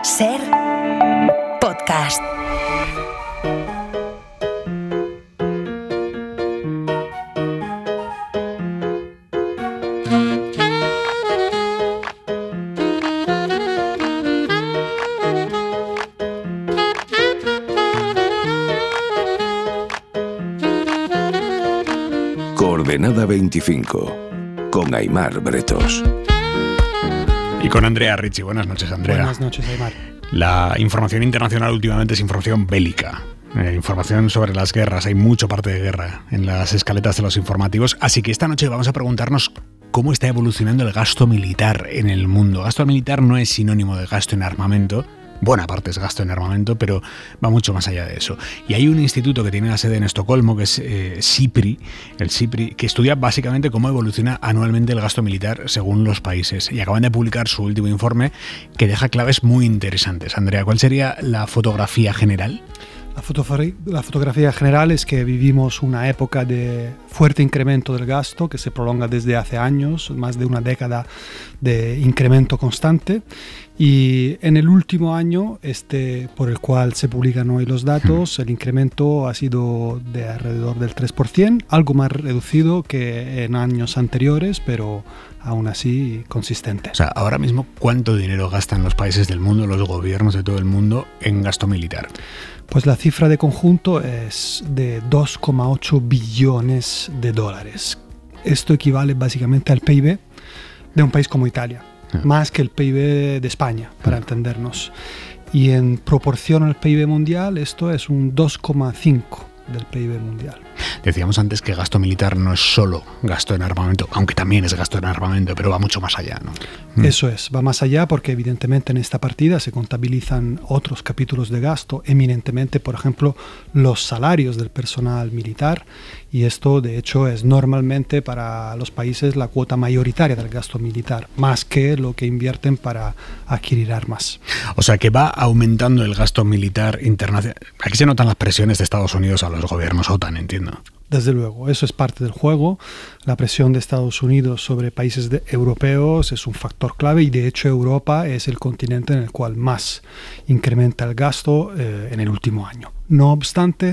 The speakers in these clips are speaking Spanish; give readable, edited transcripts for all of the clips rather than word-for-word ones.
Ser podcast. Coordenada 25, con Aimar Bretos. Y con Andrea Ricci. Buenas noches, Andrea. Buenas noches, Aimar. La información internacional últimamente es información bélica. Información sobre las guerras. Hay mucha parte de guerra en las escaletas de los informativos. Así que esta noche vamos a preguntarnos cómo está evolucionando el gasto militar en el mundo. Gasto militar no es sinónimo de gasto en armamento. Buena parte es gasto en armamento, pero va mucho más allá de eso. Y hay un instituto que tiene la sede en Estocolmo, que es SIPRI, que estudia básicamente cómo evoluciona anualmente el gasto militar según los países. Y acaban de publicar su último informe que deja claves muy interesantes. Andrea, ¿cuál sería la fotografía general? La fotografía general es que vivimos una época de fuerte incremento del gasto que se prolonga desde hace años, más de una década de incremento constante. Y en el último año, por el cual se publican hoy los datos, el incremento ha sido de alrededor del 3%, algo más reducido que en años anteriores, pero aún así consistente. O sea, ahora mismo, ¿cuánto dinero gastan los países del mundo, los gobiernos de todo el mundo, en gasto militar? Pues la cifra de conjunto es de 2,8 billones de dólares. Esto equivale básicamente al PIB de un país como Italia, más que el PIB de España, para entendernos. Y en proporción al PIB mundial, esto es un 2,5 del PIB mundial. Decíamos antes que gasto militar no es solo gasto en armamento, aunque también es gasto en armamento, pero va mucho más allá, ¿no? Eso es, va más allá porque evidentemente en esta partida se contabilizan otros capítulos de gasto, eminentemente, por ejemplo, los salarios del personal militar, y esto de hecho es normalmente para los países la cuota mayoritaria del gasto militar, más que lo que invierten para adquirir armas. O sea que va aumentando el gasto militar internacional. Aquí se notan las presiones de Estados Unidos a los gobiernos OTAN, entiendo. Desde luego, eso es parte del juego. La presión de Estados Unidos sobre países europeos es un factor clave y de hecho Europa es el continente en el cual más incrementa el gasto en el último año. No obstante,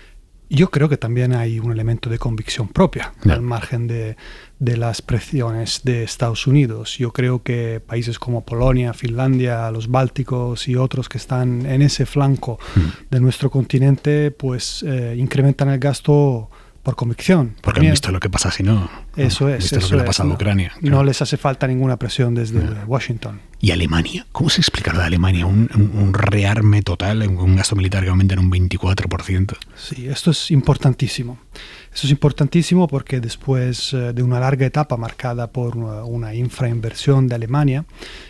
yo creo que también hay un elemento de convicción propia al margen de las presiones de Estados Unidos. Yo creo que países como Polonia, Finlandia, los Bálticos y otros que están en ese flanco de nuestro continente, pues incrementan el gasto por convicción. Porque han visto lo que pasa si no. Eso es. Visto lo que le ha pasado a Ucrania. Claro. No les hace falta ninguna presión desde Washington. ¿Y Alemania? ¿Cómo se explica lo de Alemania? Un rearme total, un gasto militar que aumenta en un 24%. Sí, esto es importantísimo. Esto es importantísimo porque después de una larga etapa marcada por una infrainversión de Alemania,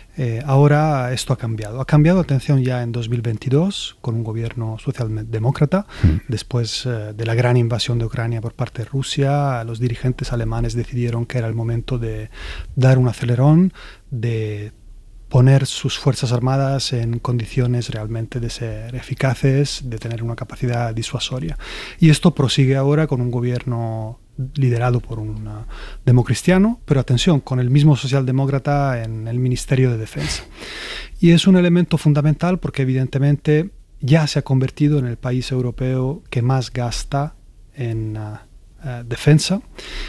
ahora esto ha cambiado. Ha cambiado, atención, ya en 2022 con un gobierno socialdemócrata. Después de la gran invasión de Ucrania por parte de Rusia, los dirigentes alemanes decidieron que era el momento de dar un acelerón, de poner sus fuerzas armadas en condiciones realmente de ser eficaces, de tener una capacidad disuasoria. Y esto prosigue ahora con un gobierno liderado por un democristiano, pero atención, con el mismo socialdemócrata en el Ministerio de Defensa. Y es un elemento fundamental porque evidentemente ya se ha convertido en el país europeo que más gasta en defensa.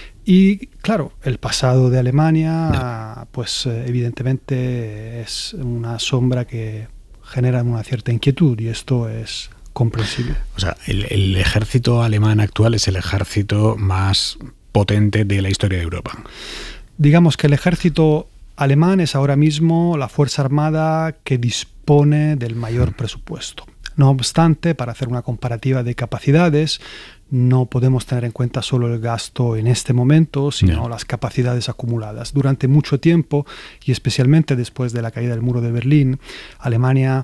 Y claro, el pasado de Alemania, pues evidentemente es una sombra que genera una cierta inquietud y esto es comprensible. O sea, el ejército alemán actual es el ejército más potente de la historia de Europa. Digamos que el ejército alemán es ahora mismo la fuerza armada que dispone del mayor presupuesto. No obstante, para hacer una comparativa de capacidades, no podemos tener en cuenta solo el gasto en este momento, sino las capacidades acumuladas. Durante mucho tiempo, y especialmente después de la caída del muro de Berlín, Alemania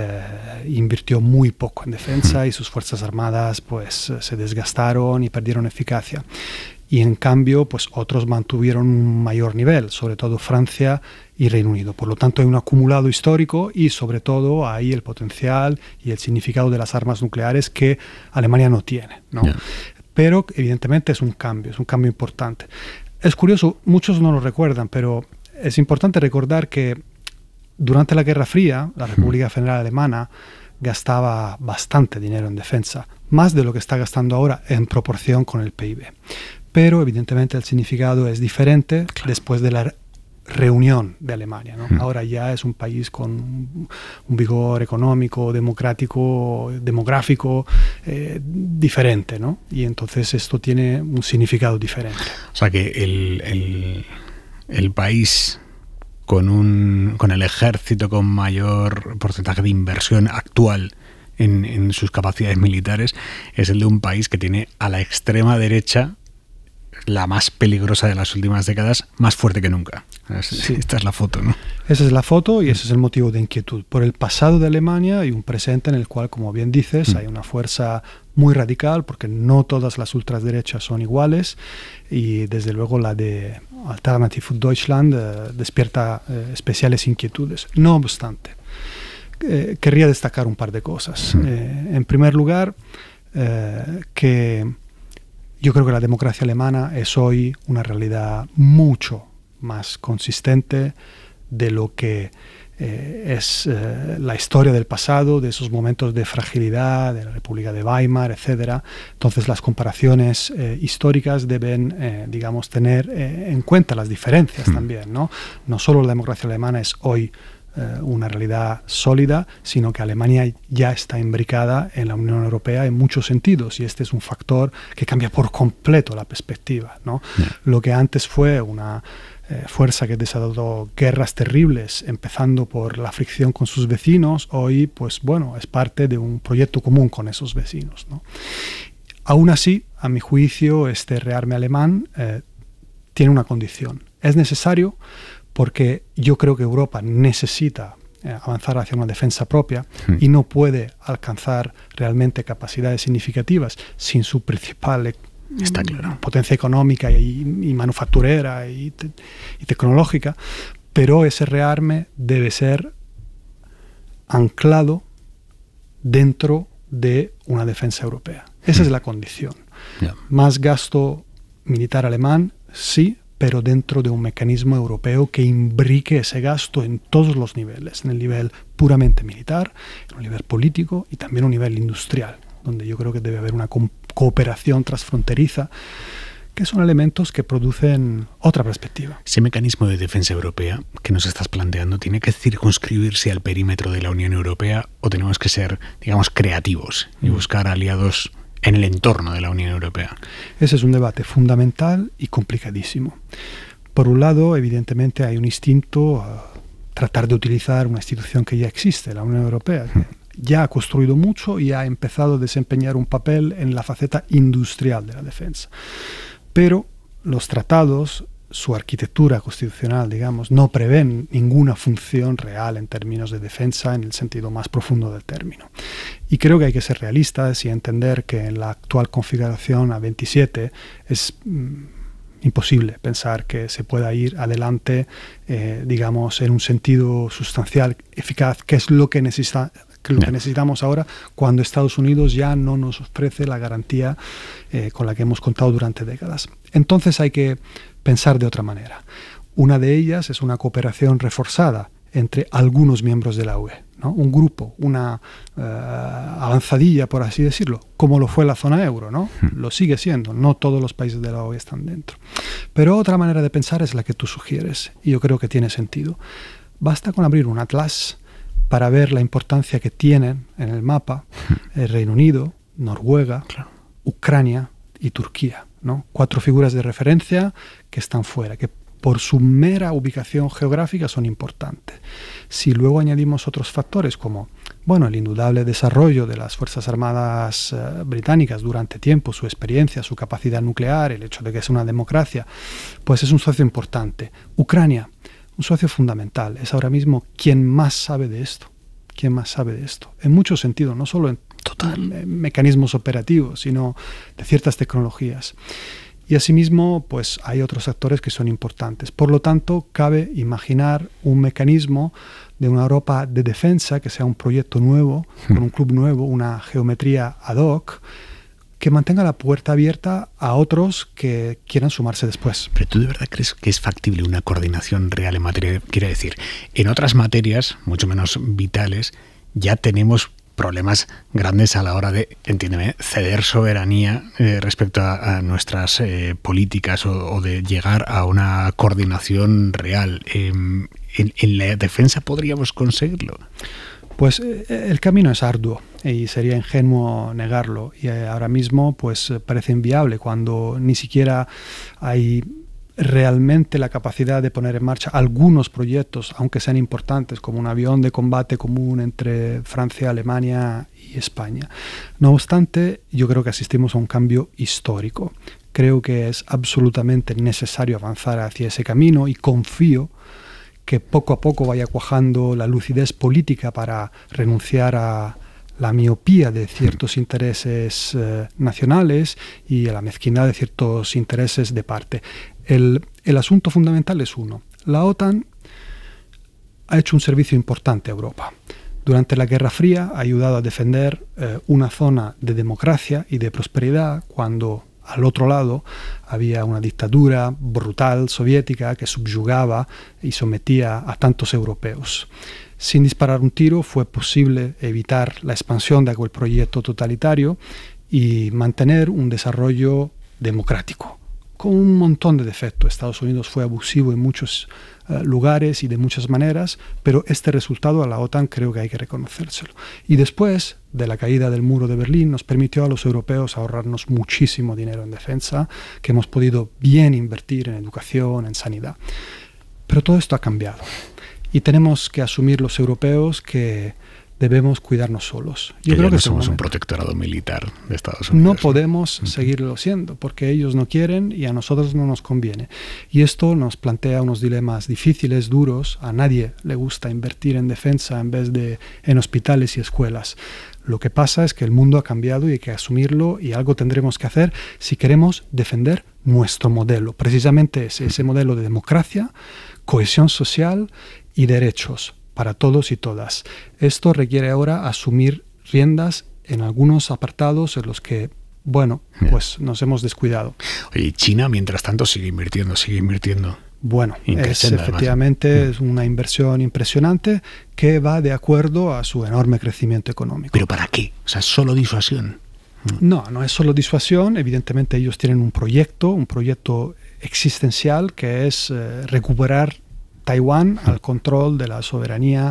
invirtió muy poco en defensa y sus fuerzas armadas pues, se desgastaron y perdieron eficacia. Y en cambio, pues otros mantuvieron un mayor nivel, sobre todo Francia y Reino Unido. Por lo tanto, hay un acumulado histórico y sobre todo hay el potencial y el significado de las armas nucleares que Alemania no tiene, ¿no? Pero evidentemente es un cambio importante. Es curioso, muchos no lo recuerdan, pero es importante recordar que durante la Guerra Fría, la República Federal Alemana gastaba bastante dinero en defensa, más de lo que está gastando ahora en proporción con el PIB. Pero evidentemente el significado es diferente después de la reunión de Alemania, ¿no? Ahora ya es un país con un vigor económico, demográfico diferente, ¿no? Y entonces esto tiene un significado diferente. O sea que el país con el ejército con mayor porcentaje de inversión actual en sus capacidades militares es el de un país que tiene a la extrema derecha, la más peligrosa de las últimas décadas, más fuerte que nunca. Sí. Esta es la foto, ¿no? Esa es la foto y ese es el motivo de inquietud. Por el pasado de Alemania y un presente en el cual, como bien dices, hay una fuerza muy radical, porque no todas las ultraderechas son iguales, y desde luego la de Alternative für Deutschland despierta especiales inquietudes. No obstante, querría destacar un par de cosas. En primer lugar, que yo creo que la democracia alemana es hoy una realidad mucho más consistente de lo que es la historia del pasado, de esos momentos de fragilidad, de la República de Weimar, etc. Entonces las comparaciones históricas deben, digamos, tener en cuenta las diferencias también, ¿no? No solo la democracia alemana es hoy una realidad sólida, sino que Alemania ya está imbricada en la Unión Europea en muchos sentidos, y este es un factor que cambia por completo la perspectiva, ¿no? Lo que antes fue una fuerza que desató guerras terribles, empezando por la fricción con sus vecinos, hoy, pues bueno, es parte de un proyecto común con esos vecinos, ¿no? Aún así, a mi juicio, este rearme alemán tiene una condición. Es necesario porque yo creo que Europa necesita avanzar hacia una defensa propia y no puede alcanzar realmente capacidades significativas sin su principal potencia económica y manufacturera y tecnológica, pero ese rearme debe ser anclado dentro de una defensa europea. Esa es la condición. Más gasto militar alemán, sí, pero dentro de un mecanismo europeo que imbrique ese gasto en todos los niveles, en el nivel puramente militar, en un nivel político y también un nivel industrial, donde yo creo que debe haber una cooperación transfronteriza, que son elementos que producen otra perspectiva. Ese mecanismo de defensa europea que nos estás planteando, ¿tiene que circunscribirse al perímetro de la Unión Europea o tenemos que ser, digamos, creativos y buscar aliados en el entorno de la Unión Europea? Ese es un debate fundamental y complicadísimo. Por un lado, evidentemente, hay un instinto a tratar de utilizar una institución que ya existe, la Unión Europea, que ya ha construido mucho y ha empezado a desempeñar un papel en la faceta industrial de la defensa. Pero los tratados, su arquitectura constitucional, digamos, no prevén ninguna función real en términos de defensa en el sentido más profundo del término. Y creo que hay que ser realistas y entender que en la actual configuración a 27 es imposible pensar que se pueda ir adelante, digamos, en un sentido sustancial, eficaz, que es lo que necesitamos ahora, cuando Estados Unidos ya no nos ofrece la garantía con la que hemos contado durante décadas. Entonces hay que pensar de otra manera. Una de ellas es una cooperación reforzada entre algunos miembros de la UE, ¿no? Un grupo, una avanzadilla, por así decirlo, como lo fue la zona euro, ¿no? Lo sigue siendo, no todos los países de la UE están dentro. Pero otra manera de pensar es la que tú sugieres, y yo creo que tiene sentido. Basta con abrir un atlas para ver la importancia que tienen en el mapa el Reino Unido, Noruega, Ucrania y Turquía, ¿no? 4 figuras de referencia que están fuera, que por su mera ubicación geográfica son importantes. Si luego añadimos otros factores como, bueno, el indudable desarrollo de las Fuerzas Armadas británicas durante tiempo, su experiencia, su capacidad nuclear, el hecho de que es una democracia, pues es un socio importante. Ucrania, un socio fundamental, es ahora mismo quien más sabe de esto. ¿Quién más sabe de esto? En muchos sentidos, no solo en mecanismos operativos, sino de ciertas tecnologías. Y asimismo, pues hay otros actores que son importantes. Por lo tanto, cabe imaginar un mecanismo de una Europa de defensa que sea un proyecto nuevo, con un club nuevo, una geometría ad hoc, que mantenga la puerta abierta a otros que quieran sumarse después. ¿Pero tú de verdad crees que es factible una coordinación real en materia? Quiero decir, en otras materias, mucho menos vitales, ya tenemos problemas grandes a la hora de, entiéndeme, ceder soberanía respecto a nuestras políticas o de llegar a una coordinación real. ¿En la defensa podríamos conseguirlo? Pues el camino es arduo y sería ingenuo negarlo. Y ahora mismo pues parece inviable cuando ni siquiera hay realmente la capacidad de poner en marcha algunos proyectos, aunque sean importantes, como un avión de combate común entre Francia, Alemania y España. No obstante, yo creo que asistimos a un cambio histórico. Creo que es absolutamente necesario avanzar hacia ese camino y confío que poco a poco vaya cuajando la lucidez política para renunciar a la miopía de ciertos intereses nacionales y a la mezquindad de ciertos intereses de parte. El asunto fundamental es uno. La OTAN ha hecho un servicio importante a Europa. Durante la Guerra Fría ha ayudado a defender una zona de democracia y de prosperidad cuando al otro lado había una dictadura brutal soviética que subyugaba y sometía a tantos europeos. Sin disparar un tiro fue posible evitar la expansión de aquel proyecto totalitario y mantener un desarrollo democrático, con un montón de defectos. Estados Unidos fue abusivo en muchos lugares y de muchas maneras, pero este resultado a la OTAN creo que hay que reconocérselo. Y después de la caída del muro de Berlín nos permitió a los europeos ahorrarnos muchísimo dinero en defensa, que hemos podido bien invertir en educación, en sanidad. Pero todo esto ha cambiado y tenemos que asumir los europeos que debemos cuidarnos solos. Yo creo que no somos un protectorado militar de Estados Unidos. No podemos seguirlo siendo, porque ellos no quieren y a nosotros no nos conviene. Y esto nos plantea unos dilemas difíciles, duros. A nadie le gusta invertir en defensa en vez de en hospitales y escuelas. Lo que pasa es que el mundo ha cambiado y hay que asumirlo y algo tendremos que hacer si queremos defender nuestro modelo. Precisamente ese modelo de democracia, cohesión social y derechos para todos y todas. Esto requiere ahora asumir riendas en algunos apartados en los que, bueno, pues nos hemos descuidado. Oye, China, mientras tanto, sigue invirtiendo. Bueno, efectivamente es una inversión impresionante que va de acuerdo a su enorme crecimiento económico. ¿Pero para qué? O sea, ¿solo disuasión? No es solo disuasión. Evidentemente ellos tienen un proyecto existencial que es recuperar Taiwán al control de la soberanía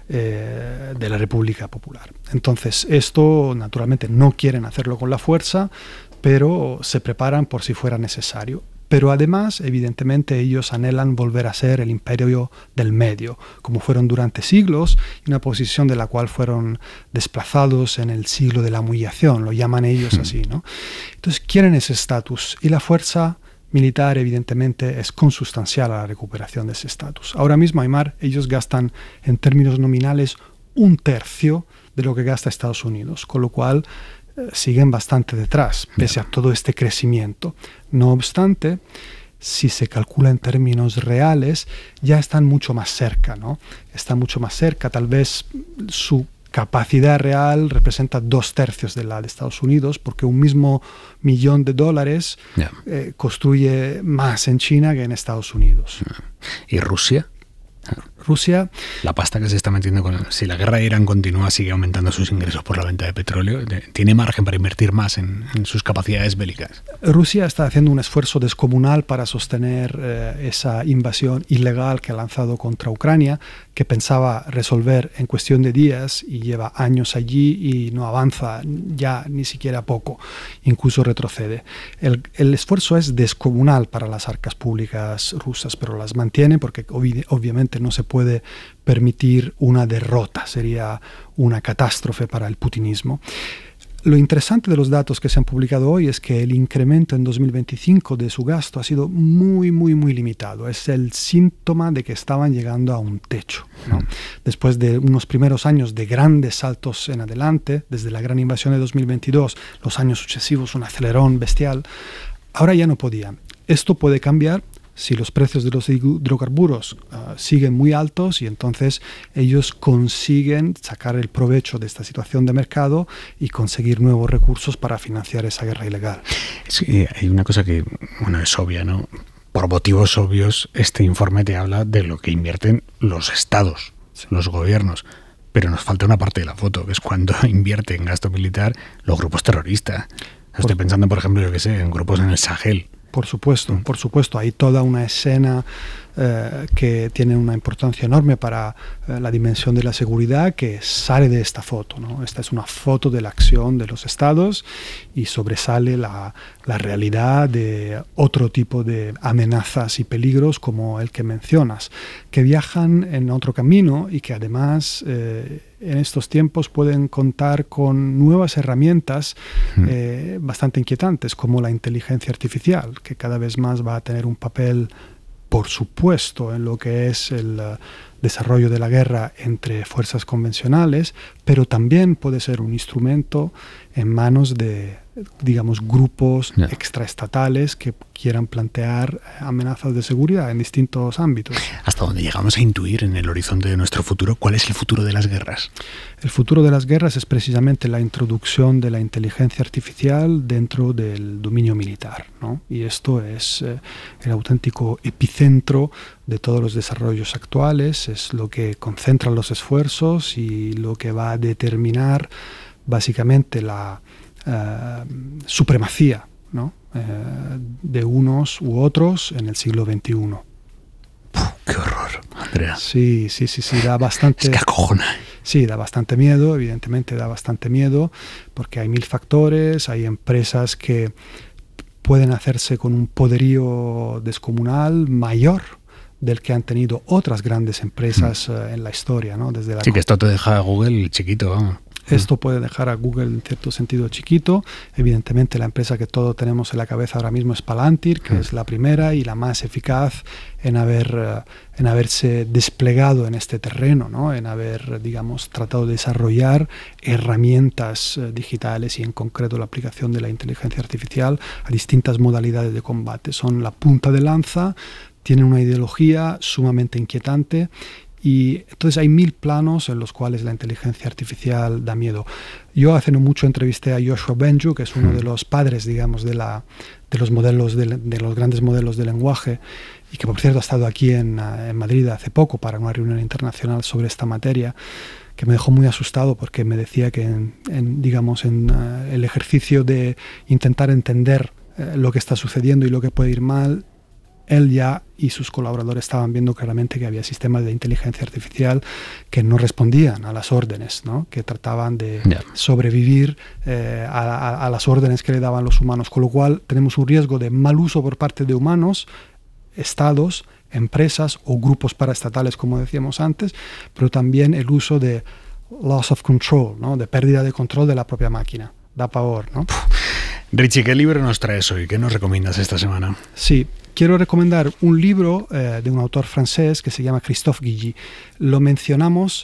de la República Popular. Entonces, esto naturalmente no quieren hacerlo con la fuerza, pero se preparan por si fuera necesario. Pero además, evidentemente, ellos anhelan volver a ser el imperio del medio, como fueron durante siglos, y una posición de la cual fueron desplazados en el siglo de la humillación, lo llaman ellos así, ¿no? Entonces, quieren ese estatus, y la fuerza militar, evidentemente, es consustancial a la recuperación de ese estatus. Ahora mismo, Aimar, ellos gastan en términos nominales 1/3 de lo que gasta Estados Unidos, con lo cual siguen bastante detrás, pese a todo este crecimiento. No obstante, si se calcula en términos reales, ya están mucho más cerca, ¿no? Están mucho más cerca, tal vez su capacidad real representa 2/3 de la de Estados Unidos, porque un mismo $1.000.000 construye más en China que en Estados Unidos. ¿Y Rusia? Rusia... La pasta que se está metiendo si la guerra de Irán continúa, sigue aumentando sus ingresos por la venta de petróleo. ¿Tiene margen para invertir más en sus capacidades bélicas? Rusia está haciendo un esfuerzo descomunal para sostener esa invasión ilegal que ha lanzado contra Ucrania, que pensaba resolver en cuestión de días y lleva años allí y no avanza ya ni siquiera poco, incluso retrocede. El esfuerzo es descomunal para las arcas públicas rusas, pero las mantiene porque obviamente no se puede permitir una derrota, sería una catástrofe para el putinismo. Lo interesante de los datos que se han publicado hoy es que el incremento en 2025 de su gasto ha sido muy limitado. Es el síntoma de que estaban llegando a un techo, ¿no? Después de unos primeros años de grandes saltos en adelante, desde la gran invasión de 2022, los años sucesivos, un acelerón bestial, ahora ya no podían. Esto puede cambiar si los precios de los hidrocarburos siguen muy altos, y entonces ellos consiguen sacar el provecho de esta situación de mercado y conseguir nuevos recursos para financiar esa guerra ilegal. Sí, hay una cosa que, bueno, es obvia, ¿no? Por motivos obvios, este informe te habla de lo que invierten los estados, los gobiernos, pero nos falta una parte de la foto, que es cuando invierten en gasto militar los grupos terroristas. Estoy pensando, por ejemplo, yo qué sé, en grupos en el Sahel. Por supuesto, hay toda una escena que tiene una importancia enorme para la dimensión de la seguridad que sale de esta foto, ¿no? Esta es una foto de la acción de los estados y sobresale la realidad de otro tipo de amenazas y peligros como el que mencionas, que viajan en otro camino y que además en estos tiempos pueden contar con nuevas herramientas bastante inquietantes, como la inteligencia artificial, que cada vez más va a tener un papel, por supuesto, en lo que es el desarrollo de la guerra entre fuerzas convencionales, pero también puede ser un instrumento en manos de, digamos, grupos extraestatales que quieran plantear amenazas de seguridad en distintos ámbitos. Hasta donde llegamos a intuir en el horizonte de nuestro futuro, ¿cuál es el futuro de las guerras? El futuro de las guerras es precisamente la introducción de la inteligencia artificial dentro del dominio militar, ¿no? Y esto es el auténtico epicentro de todos los desarrollos actuales, es lo que concentra los esfuerzos y lo que va a determinar básicamente la supremacía, ¿no? De unos u otros en el siglo XXI. ¡Qué horror, Andrea! Sí, da bastante... Es que acojona. Sí, da bastante miedo, evidentemente da bastante miedo, porque hay mil factores, hay empresas que pueden hacerse con un poderío descomunal mayor del que han tenido otras grandes empresas en la historia, ¿no? Desde la que esto te deja a Google chiquito, vamos. Esto puede dejar a Google en cierto sentido chiquito. Evidentemente la empresa que todos tenemos en la cabeza ahora mismo es Palantir, que es la primera y la más eficaz en haberse desplegado en este terreno, ¿no? En haber, digamos, tratado de desarrollar herramientas digitales y en concreto la aplicación de la inteligencia artificial a distintas modalidades de combate. Son la punta de lanza, tienen una ideología sumamente inquietante. Y entonces hay mil planos en los cuales la inteligencia artificial da miedo. Yo hace no mucho entrevisté a Yoshua Bengio, que es uno de los padres, digamos, de los modelos de los grandes modelos de lenguaje, y que por cierto ha estado aquí en Madrid hace poco para una reunión internacional sobre esta materia, que me dejó muy asustado porque me decía que en el ejercicio de intentar entender lo que está sucediendo y lo que puede ir mal, él ya y sus colaboradores estaban viendo claramente que había sistemas de inteligencia artificial que no respondían a las órdenes, ¿no? Que trataban de sobrevivir a las órdenes que le daban los humanos, con lo cual tenemos un riesgo de mal uso por parte de humanos, estados, empresas o grupos paraestatales, como decíamos antes, pero también el uso de loss of control, ¿no? De pérdida de control de la propia máquina. Da pavor, ¿no? Richie, ¿qué libro nos traes hoy? ¿Qué nos recomiendas esta semana? Sí, quiero recomendar un libro de un autor francés que se llama Christophe Guilly. Lo mencionamos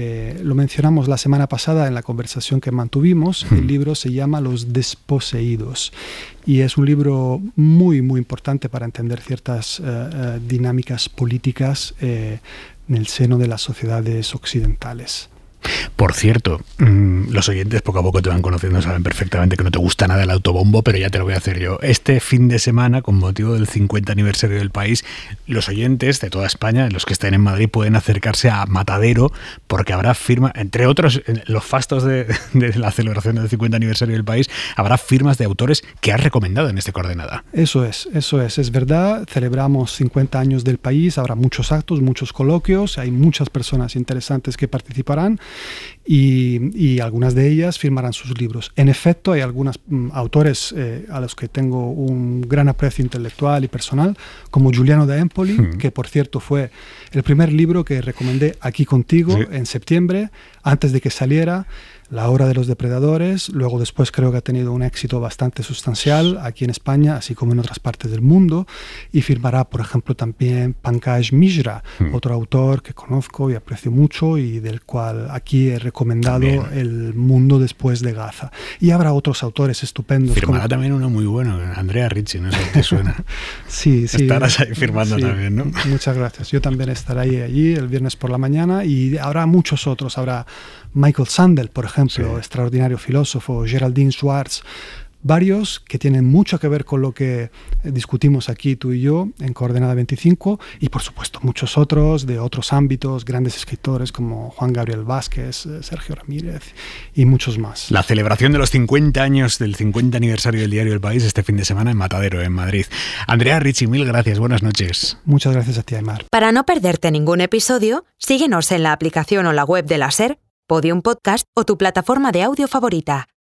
la semana pasada en la conversación que mantuvimos. El libro se llama Los desposeídos y es un libro muy, muy importante para entender ciertas dinámicas políticas en el seno de las sociedades occidentales. Por cierto, los oyentes poco a poco te van conociendo, saben perfectamente que no te gusta nada el autobombo, pero ya te lo voy a hacer yo. Este fin de semana, con motivo del 50 aniversario del país, los oyentes de toda España, los que estén en Madrid, pueden acercarse a Matadero, porque habrá firma, entre otros, en los fastos de la celebración del 50 aniversario del país, habrá firmas de autores que has recomendado en este Coordenada. Eso es verdad. Celebramos 50 años del país, habrá muchos actos, muchos coloquios, hay muchas personas interesantes que participarán. Y algunas de ellas firmarán sus libros. En efecto, hay algunos autores a los que tengo un gran aprecio intelectual y personal, como Giuliano da Empoli, que por cierto fue el primer libro que recomendé aquí contigo en septiembre, antes de que saliera. La obra de los depredadores, luego después creo que ha tenido un éxito bastante sustancial aquí en España, así como en otras partes del mundo, y firmará, por ejemplo, también Pankaj Mishra, otro autor que conozco y aprecio mucho y del cual aquí y he recomendado El mundo después de Gaza. Y habrá otros autores estupendos. Firmará también uno muy bueno, Andrea Ricci, no sé si te suena. Sí. Estarás ahí firmando también, ¿no? Muchas gracias. Yo también estaré allí el viernes por la mañana y habrá muchos otros. Habrá Michael Sandel, por ejemplo, extraordinario filósofo, Geraldine Schwartz, varios que tienen mucho que ver con lo que discutimos aquí tú y yo en Coordenada 25 y por supuesto muchos otros de otros ámbitos, grandes escritores como Juan Gabriel Vázquez, Sergio Ramírez y muchos más. La celebración de los 50 años del 50 aniversario del diario El País este fin de semana en Matadero, en Madrid. Andrea Ricci, mil gracias, buenas noches. Muchas gracias a ti, Aimar. Para no perderte ningún episodio, síguenos en la aplicación o la web de la SER, Podium Podcast o tu plataforma de audio favorita.